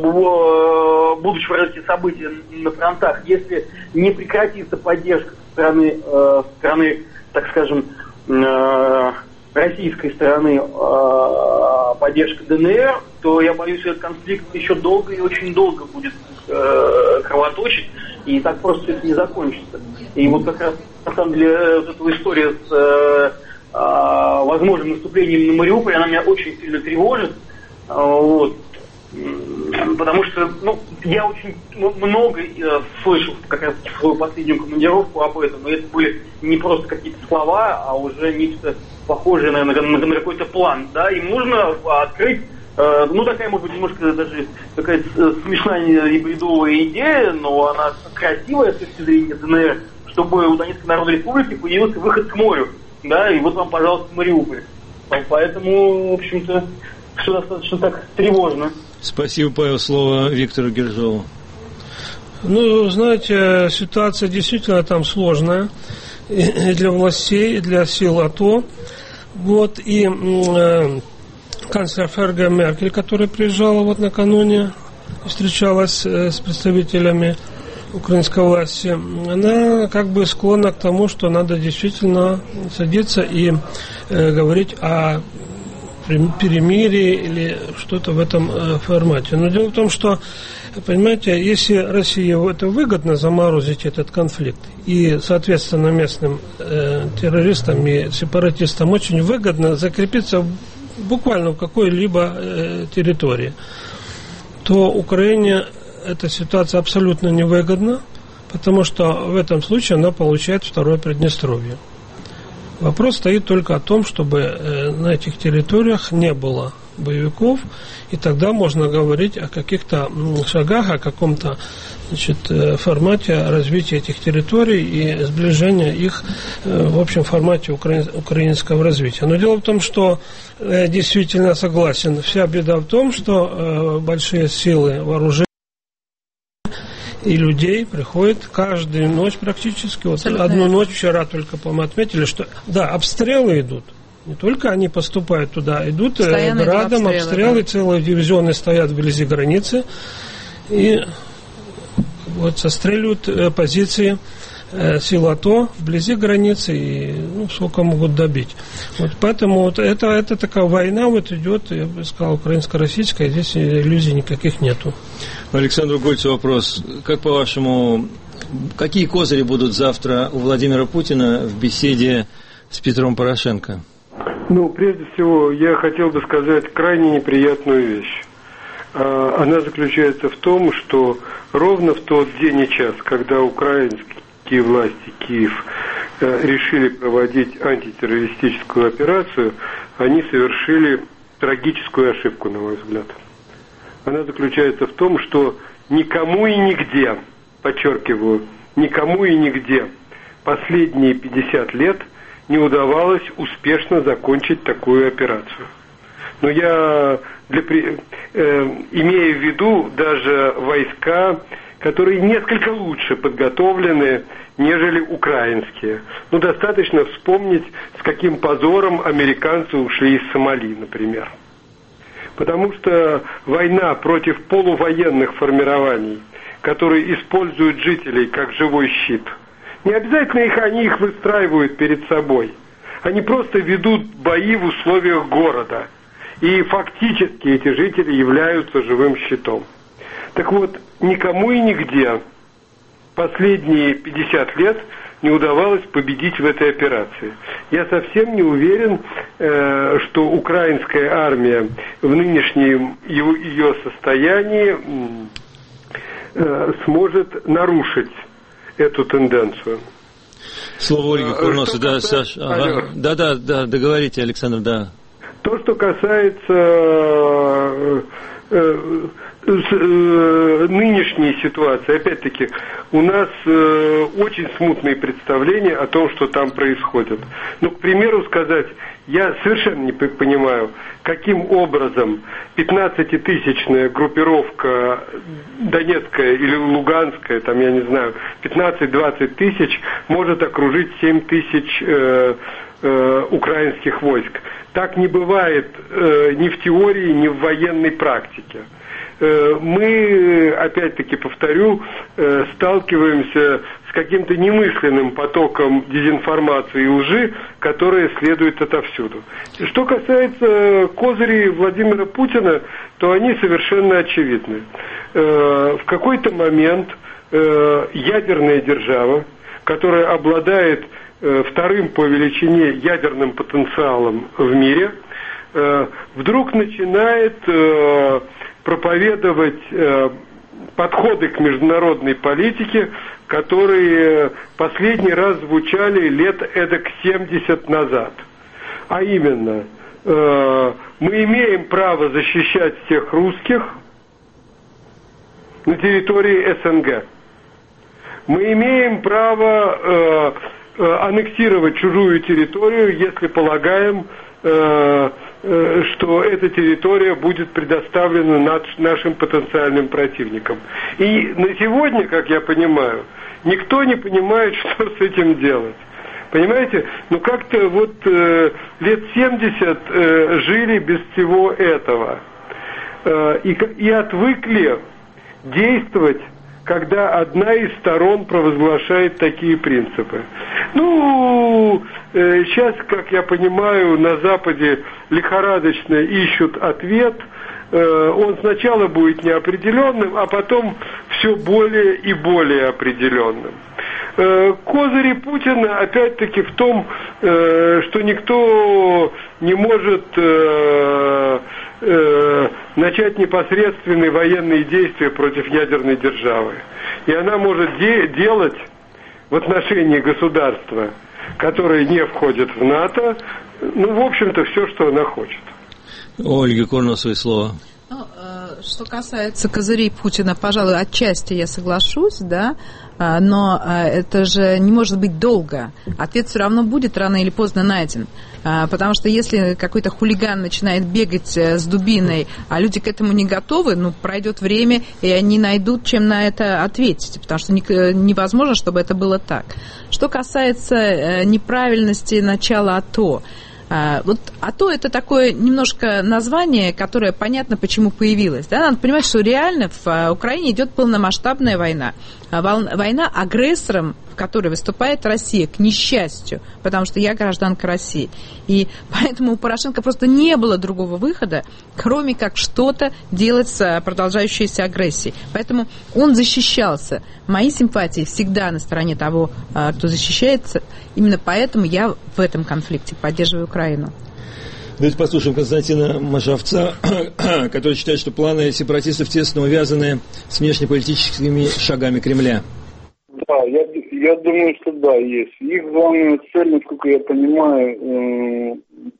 э, будущего развития событий на фронтах. Если не прекратится поддержка со стороны, э, стороны так скажем, э, российской стороны э, поддержка ДНР, то я боюсь, что этот конфликт еще долго и очень долго будет э, кровоточить, и так просто это не закончится. И вот как раз, на самом деле, вот эта история с э, э, возможным наступлением на Мариуполь, она меня очень сильно тревожит. Э, вот. Потому что, ну, я очень много э, слышал как раз в свою последнюю командировку об этом, и это были не просто какие-то слова, а уже нечто похожее, наверное, на, на какой-то план, да, им нужно открыть, э, ну, такая, может быть, немножко даже какая-то смешная и бредовая идея, но она красивая с точки зрения ДНР, чтобы у Донецкой Народной Республики появился выход к морю, да, и вот вам, пожалуйста, Мариуполь. Поэтому, в общем-то, все достаточно так тревожно. Спасибо, Павел. Слово Виктору Гержову. Ну, знаете, ситуация действительно там сложная и для властей, и для сил АТО. Вот, и э, канцлер ФРГ Меркель, которая приезжала вот накануне, встречалась э, с представителями украинской власти, она как бы склонна к тому, что надо действительно садиться и э, говорить о перемирие или что-то в этом э, формате. Но дело в том, что, понимаете, если России это выгодно заморозить этот конфликт, и, соответственно, местным э, террористам и сепаратистам очень выгодно закрепиться буквально в какой-либо э, территории, то Украине эта ситуация абсолютно невыгодна, потому что в этом случае она получает второе Приднестровье. Вопрос стоит только о том, чтобы э, на этих территориях не было боевиков, и тогда можно говорить о каких-то шагах, о каком-то, значит, э, формате развития этих территорий и сближения их э, в общем формате украин, украинского развития. Но дело в том, что э, действительно согласен, вся беда в том, что э, большие силы вооружения и людей приходит каждую ночь практически. Вот одну ночь вчера только, по-моему, отметили, что да, обстрелы идут. Не только они поступают туда, идут постоянно градом, обстрелы, обстрелы да. Целые дивизионы стоят вблизи границы и вот застреливают позиции сил АТО вблизи границы и ну, сколько могут добить. Вот поэтому вот это, это такая война вот идет, я бы сказал, украинско-российская, здесь иллюзий никаких нету. Александру Гольцу вопрос. Как по-вашему, какие козыри будут завтра у Владимира Путина в беседе с Петром Порошенко? Ну, прежде всего, я хотел бы сказать крайне неприятную вещь. Она заключается в том, что ровно в тот день и час, когда украинские власти, Киев, решили проводить антитеррористическую операцию, они совершили трагическую ошибку, на мой взгляд. Она заключается в том, что никому и нигде, подчеркиваю, никому и нигде последние пятьдесят лет не удавалось успешно закончить такую операцию. Но я, для, э, имея в виду даже войска, которые несколько лучше подготовлены, нежели украинские. Ну, достаточно вспомнить, с каким позором американцы ушли из Сомали, например. Потому что война против полувоенных формирований, которые используют жителей как живой щит, не обязательно их, они их выстраивают перед собой. Они просто ведут бои в условиях города. И фактически эти жители являются живым щитом. Так вот, никому и нигде последние пятьдесят лет не удавалось победить в этой операции. Я совсем не уверен, э, что украинская армия в нынешнем его, ее состоянии э, сможет нарушить эту тенденцию. Слово Ольги Курносу, да, Саша. Ага. Да, да, да, договорите, Александр, да. То, что касается э, э, э, нынешней ситуации, опять-таки, у нас э, очень смутные представления о том, что там происходит. Ну, к примеру сказать, я совершенно не понимаю, каким образом пятнадцатитысячная группировка Донецкая или Луганская, там, я не знаю, пятнадцать-двадцать тысяч, может окружить семь тысяч э, э, украинских войск. Так не бывает э, ни в теории, ни в военной практике. Э, мы, опять-таки повторю, э, сталкиваемся с каким-то немысленным потоком дезинформации и лжи, которая следует отовсюду. Что касается козырей Владимира Путина, то они совершенно очевидны. Э, в какой-то момент э, ядерная держава, которая обладает э, вторым по величине ядерным потенциалом в мире, э, вдруг начинает э, проповедовать э, подходы к международной политике, которые последний раз звучали лет эдак семьдесят назад. А именно, э, мы имеем право защищать всех русских на территории СНГ. Мы имеем право э, э, аннексировать чужую территорию, если полагаем, э, э, что эта территория будет предоставлена над, нашим потенциальным противникам. И на сегодня, как я понимаю, никто не понимает, что с этим делать. Понимаете? Ну как-то вот э, лет семьдесят э, жили без всего этого. Э, и, и отвыкли действовать, когда одна из сторон провозглашает такие принципы. Ну, э, сейчас, как я понимаю, на Западе лихорадочно ищут ответ. Э, он сначала будет неопределенным, а потом все более и более определенным. Э, козыри Путина, опять-таки, в том, э, что никто не может э, э, начать непосредственные военные действия против ядерной державы. И она может де- делать в отношении государства, которое не входит в НАТО, ну, в общем-то, все, что она хочет. Ольга Курносова, свои слова. Ну, что касается козырей Путина, пожалуй, отчасти я соглашусь, да, но это же не может быть долго. Ответ все равно будет рано или поздно найден. Потому что если какой-то хулиган начинает бегать с дубиной, а люди к этому не готовы, ну, пройдет время, и они найдут, чем на это ответить. Потому что невозможно, чтобы это было так. Что касается неправильности начала АТО, вот АТО это такое немножко название, которое понятно, почему появилось. Да? Надо понимать, что реально в Украине идет полномасштабная война. Война агрессором, в которой выступает Россия, к несчастью, потому что я гражданка России. И поэтому у Порошенко просто не было другого выхода, кроме как что-то делать с продолжающейся агрессией. Поэтому он защищался. Мои симпатии всегда на стороне того, кто защищается. Именно поэтому я в этом конфликте поддерживаю Украину. Давайте послушаем Константина Машовца, который считает, что планы сепаратистов тесно увязаны с внешнеполитическими шагами Кремля. Да, я, я думаю, что да, есть. Их главная цель, насколько я понимаю, э,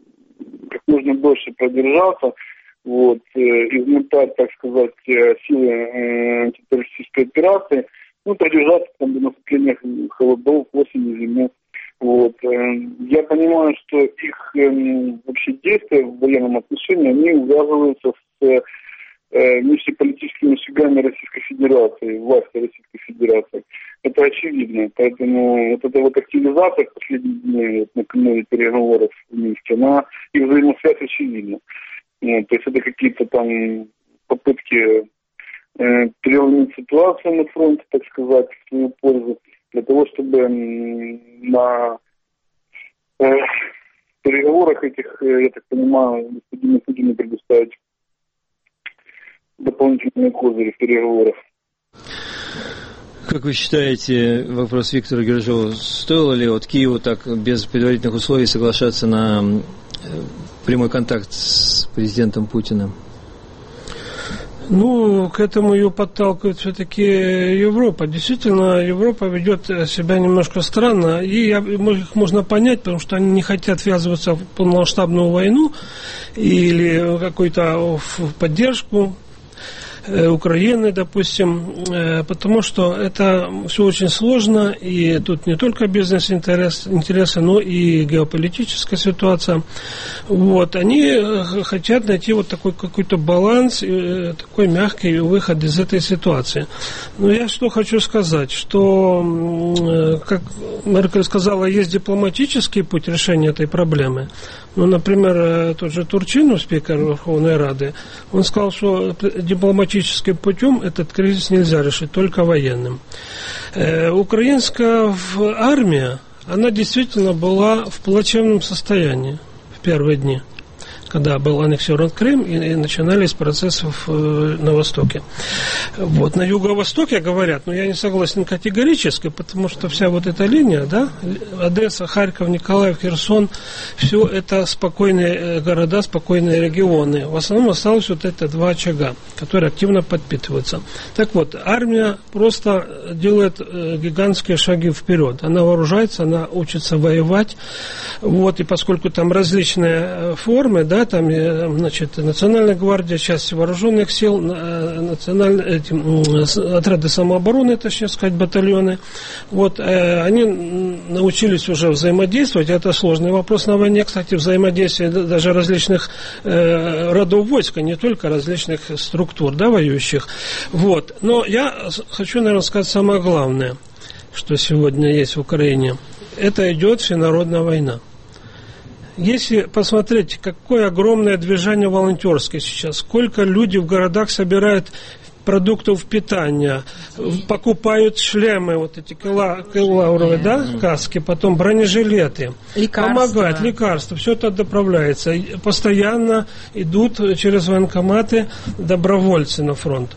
как можно дольше продержаться, вот, э, измотать, так сказать, силы э, антитеррористической операции, ну, продержаться там до наступления холодов, осени, зимы. Вот. Я понимаю, что их э, вообще действия в военном отношении, они увязываются с э, внешнеполитическими шагами Российской Федерации, власти Российской Федерации. Это очевидно. Поэтому вот эта вот активизация в последние дни вот, накануне переговоров в Минске, она и взаимосвязь очевидна. Вот. То есть это какие-то там попытки э, переломить ситуацию на фронте, так сказать, в свою пользу, для того, чтобы на э, переговорах этих, я так понимаю, господину Путину предоставить дополнительные козыри в переговорах. Как вы считаете, вопрос Виктора Гержова, стоило ли от Киева так без предварительных условий соглашаться на прямой контакт с президентом Путиным? Ну, к этому ее подталкивает все-таки Европа. Действительно, Европа ведет себя немножко странно, и их можно понять, потому что они не хотят ввязываться в полномасштабную войну или какую-то в поддержку Украины, допустим, потому что это все очень сложно, и тут не только бизнес-интересы, но и геополитическая ситуация. Вот. Они хотят найти вот такой какой-то баланс, такой мягкий выход из этой ситуации. Но я что хочу сказать, что, как Меркель сказала, есть дипломатический путь решения этой проблемы. Ну, например, тот же Турчинов, спикер Верховной Рады, он сказал, что дипломатическим путем этот кризис нельзя решить, только военным. Э, украинская армия, она действительно была в плачевном состоянии в первые дни, когда был аннексирован Крым и, и начинались процессы в, на Востоке. Вот. На Юго-Востоке говорят, но я не согласен категорически, потому что вся вот эта линия, да, Одесса, Харьков, Николаев, Херсон, все это спокойные города, спокойные регионы. В основном осталось вот это два очага, которые активно подпитываются. Так вот, армия просто делает гигантские шаги вперед. Она вооружается, она учится воевать. Вот, и поскольку там различные формы, да, там, значит, Национальная гвардия, часть вооруженных сил, национальные, эти, отряды самообороны, точнее сказать, батальоны. Вот, э, они научились уже взаимодействовать. Это сложный вопрос на войне, кстати, взаимодействие даже различных э, родов войск, а не только различных структур, да, воюющих. Вот. Но я хочу, наверное, сказать самое главное, что сегодня есть в Украине. Это идет всенародная война. Если посмотреть, какое огромное движение волонтерское сейчас, сколько люди в городах собирают продуктов питания, покупают шлемы, вот эти кевларовые, да, каски, потом бронежилеты, лекарства. Помогают, лекарства, все это доправляется. Постоянно идут через военкоматы добровольцы на фронт.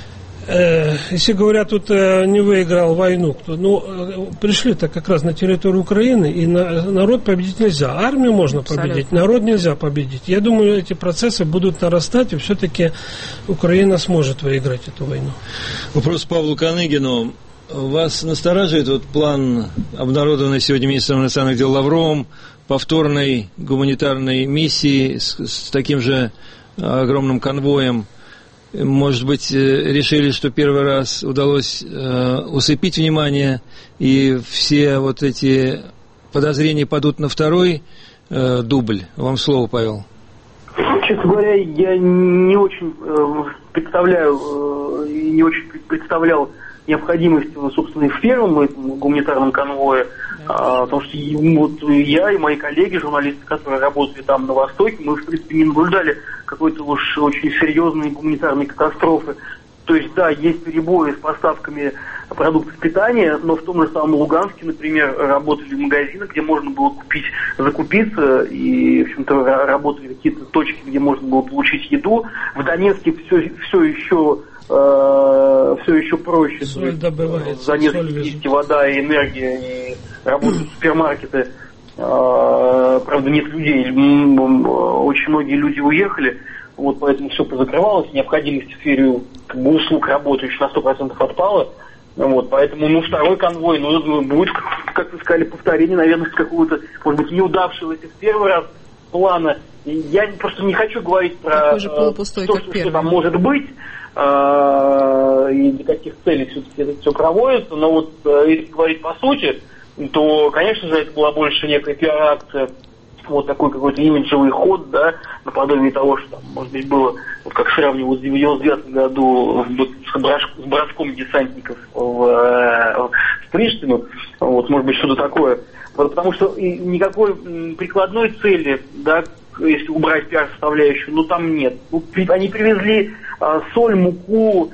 Если говорят, тут не выиграл войну, то, ну, пришли-то как раз на территорию Украины, и на, народ победить нельзя. Армию можно победить, абсолютно. Народ нельзя победить. Я думаю, эти процессы будут нарастать, и все-таки Украина сможет выиграть эту войну. Вопрос Павлу Коныгину. Вас настораживает вот план, обнародованный сегодня министром иностранных дел Лавровым, повторной гуманитарной миссии с, с таким же огромным конвоем? Может быть, решили, что первый раз удалось э, усыпить внимание, и все вот эти подозрения падут на второй э, дубль? Вам слово, Павел. Честно говоря, я не очень э, представляю, э, не очень представлял необходимость, собственно, и в первом этом гуманитарном конвое, а, потому что вот я и мои коллеги, журналисты, которые работали там на Востоке, мы, в принципе, не наблюдали какой-то уж очень серьезной гуманитарной катастрофы. То есть, да, есть перебои с поставками продуктов питания, но в том же самом Луганске, например, работали магазины, где можно было купить, закупиться, и, в общем-то, работали какие-то точки, где можно было получить еду. В Донецке все, все еще э, все еще проще. Соль добывается. В Донецке есть и вода, и энергия, и работают супермаркеты. Э, правда, нет людей. Очень многие люди уехали. Вот поэтому все позакрывалось, необходимость в сфере как бы, услуг работающих на сто процентов отпала. Вот, поэтому, ну, второй конвой, ну, будет, как, как вы сказали, повторение, наверное, какого-то, может быть, неудавшегося в первый раз плана. И я просто не хочу говорить про э, то, что, что там может быть, э, и для каких целей все-таки это все проводится. Но вот, э, если говорить по сути, то, конечно же, это была больше некая пиар-акция, вот такой какой-то имиджевый ход, да, наподобие того, что там, может быть, было, вот как сравнивал в девяносто девятом году с, броск, с броском десантников в, в Приштину, вот, может быть, что-то такое. Вот, потому что никакой прикладной цели, да, если убрать пиар-составляющую, ну, там нет. Ну, они привезли а, соль, муку,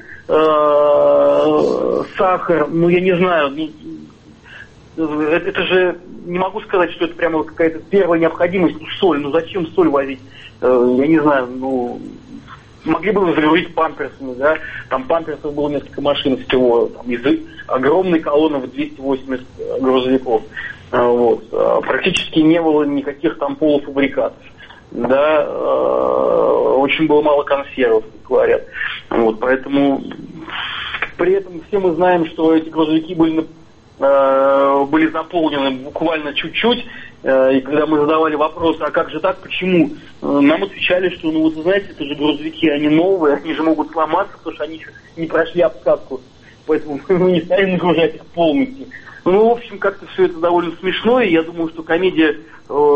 а, сахар, ну, я не знаю, это, это же, не могу сказать, что это прямо какая-то первая необходимость, ну, соль, ну, зачем соль возить, э, я не знаю, ну, могли бы загрузить памперсами, да, там памперсов было несколько машин всего, там, из огромной колонны в двести восемьдесят грузовиков, э, вот, э, практически не было никаких там полуфабрикатов, да, э, очень было мало консервов, как говорят, вот, поэтому при этом все мы знаем, что эти грузовики были э, были заполнены буквально чуть-чуть. Э, и когда мы задавали вопрос, а как же так, почему, э, нам отвечали, что, ну, вот, знаете, это же грузовики, они новые, они же могут сломаться, потому что они еще не прошли обкатку. Поэтому мы не стали нагружать их полностью. Ну, в общем, как-то все это довольно смешно, и я думаю, что комедия, э,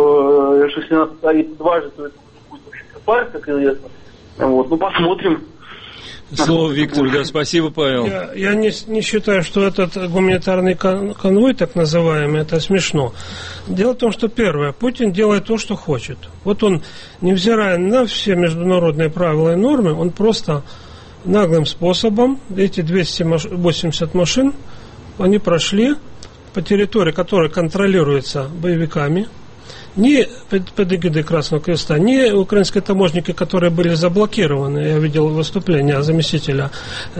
что если она повторится дважды, то это будет, в общем-то, фарс, как известно. Вот, ну, посмотрим. Слово Виктору, да, спасибо, Павел. Я, я не, не считаю, что этот гуманитарный кон, конвой, так называемый, это смешно. Дело в том, что первое, Путин делает то, что хочет. Вот он, невзирая на все международные правила и нормы, он просто наглым способом, эти двести восемьдесят машин, они прошли по территории, которая контролируется боевиками, ни под эгидой Красного Креста, ни украинские таможники, которые были заблокированы. Я видел выступление заместителя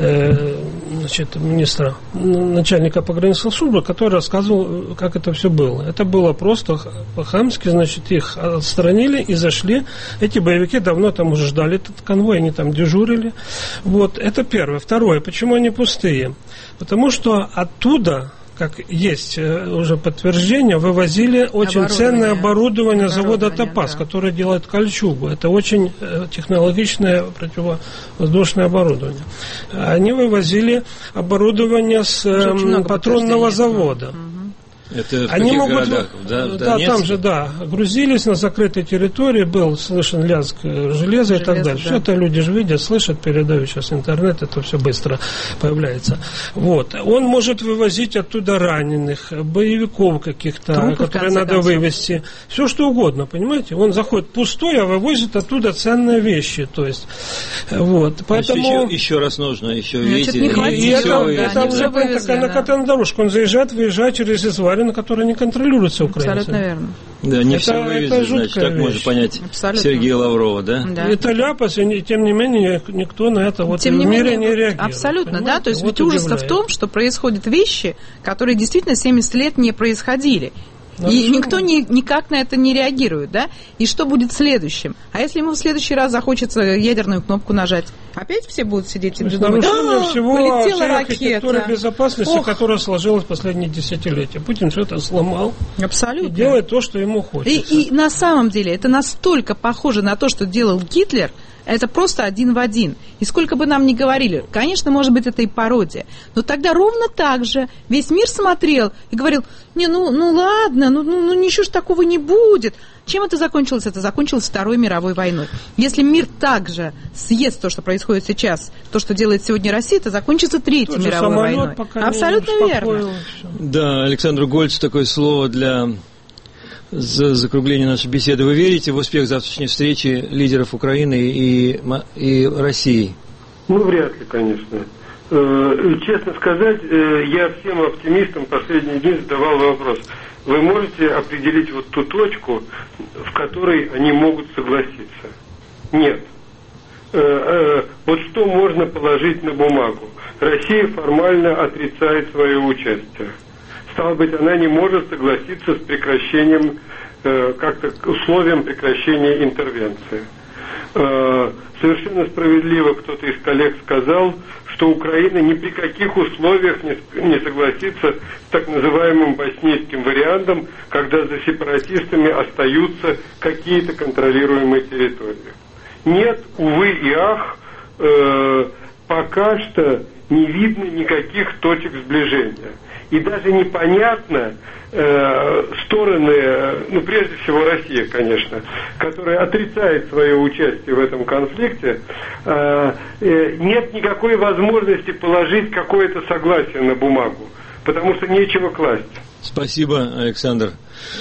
э, значит, министра, начальника пограничной службы, который рассказывал, как это все было. Это было просто по-хамски, значит, их отстранили и зашли. Эти боевики давно там уже ждали этот конвой, они там дежурили. Вот, это первое. Второе, почему они пустые? Потому что оттуда, как есть уже подтверждение, вывозили очень ценное оборудование, оборудование завода «Топаз», да, который делает кольчугу. Это очень технологичное противовоздушное оборудование. Они вывозили оборудование с патронного завода. Это в Они каких могут, городах? Да, да, там же, да, грузились на закрытой территории, был слышен лязг железа, железа и так далее. Да. Все это люди же видят, слышат, передают сейчас интернет, это все быстро появляется. Вот. Он может вывозить оттуда раненых, боевиков каких-то, трупы, которые надо концов. вывести. Все что угодно, понимаете? Он заходит пустой, а вывозит оттуда ценные вещи. То есть, вот. Поэтому... Еще, еще раз нужно, еще видите. И, и это, да, это уже такая накатанная дорожка. Он заезжает, выезжает через Изварь, на которые не контролируются украинцами. Абсолютно верно. Да, не это, все вывезли, значит, так вещь. Можно понять Абсолютно. Сергея Лаврова, да? да? Это ляпас, и тем не менее никто на это вот тем в мире менее, не реагирует. Абсолютно, понимаете? Да, то есть вот ведь ужас-то в том, что происходят вещи, которые действительно семьдесят лет не происходили. И почему? Никто ни, никак на это не реагирует, да? И что будет следующим? А если ему в следующий раз захочется ядерную кнопку нажать? Опять все будут сидеть и думать, а, всего полетела ракета. Безопасности, Ох. которая сложилась в последние десятилетия. Путин все это сломал. Абсолютно. И делает то, что ему хочется. И, и на самом деле это настолько похоже на то, что делал Гитлер, это просто один в один. И сколько бы нам ни говорили, конечно, может быть, это и пародия. Но тогда ровно так же весь мир смотрел и говорил, не, ну, ну ладно, ну, ну, ну ничего ж такого не будет. Чем это закончилось? Это закончилось Второй мировой войной. Если мир также съест то, что происходит сейчас, то, что делает сегодня Россия, это закончится Третьей мировой войной. Абсолютно верно. Да, Александр Гольц, такое слово для... За закругление нашей беседы. Вы верите в успех завтрашней встречи лидеров Украины и, и России? Ну, вряд ли, конечно. Э, честно сказать, э, я всем оптимистам последние дни задавал вопрос. Вы можете определить вот ту точку, в которой они могут согласиться? Нет. Э, э, вот что можно положить на бумагу? Россия формально отрицает свое участие. Стало быть, она не может согласиться с прекращением, э, как-то условием прекращения интервенции. Э, совершенно справедливо кто-то из коллег сказал, что Украина ни при каких условиях не, не согласится с так называемым боснийским вариантом, когда за сепаратистами остаются какие-то контролируемые территории. Нет, увы и ах, э, пока что не видно никаких точек сближения. И даже непонятно э, стороны, ну прежде всего Россия, конечно, которая отрицает свое участие в этом конфликте, э, э, нет никакой возможности положить какое-то согласие на бумагу, потому что нечего класть. Спасибо, Александр.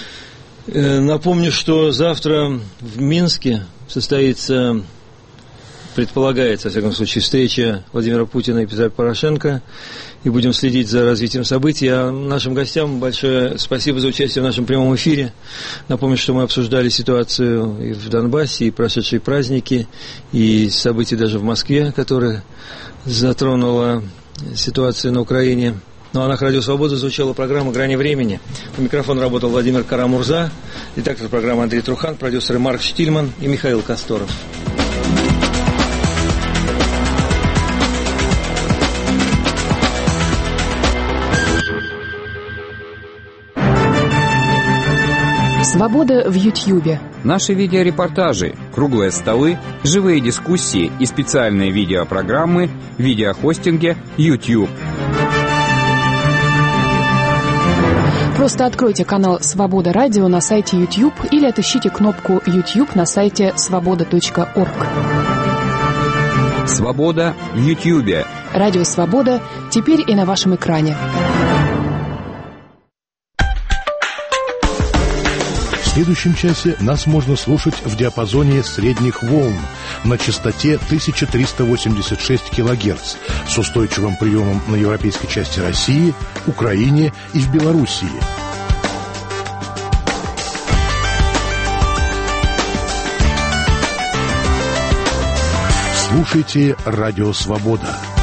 Э, напомню, что завтра в Минске состоится... Предполагается, во всяком случае, встреча Владимира Путина и Петра Порошенко, и будем следить за развитием событий. А нашим гостям большое спасибо за участие в нашем прямом эфире. Напомню, что мы обсуждали ситуацию и в Донбассе, и прошедшие праздники, и события даже в Москве, которые затронула ситуация на Украине. Ну а на Радио Свобода звучала программа «Грани времени». У микрофона работал Владимир Карамурза, редактор программы Андрей Трухан, продюсеры Марк Штильман и Михаил Косторов. Свобода в Ютьюбе. Наши видеорепортажи, круглые столы, живые дискуссии и специальные видеопрограммы в видеохостинге YouTube. Просто откройте канал «Свобода Радио» на сайте YouTube или отыщите кнопку YouTube на сайте свобода точка орг. Свобода в Ютьюбе. Радио «Свобода» теперь и на вашем экране. В следующем часе нас можно слушать в диапазоне средних волн на частоте тысяча триста восемьдесят шесть килогерц с устойчивым приемом на европейской части России, Украине и в Белоруссии. Слушайте «Радио Свобода».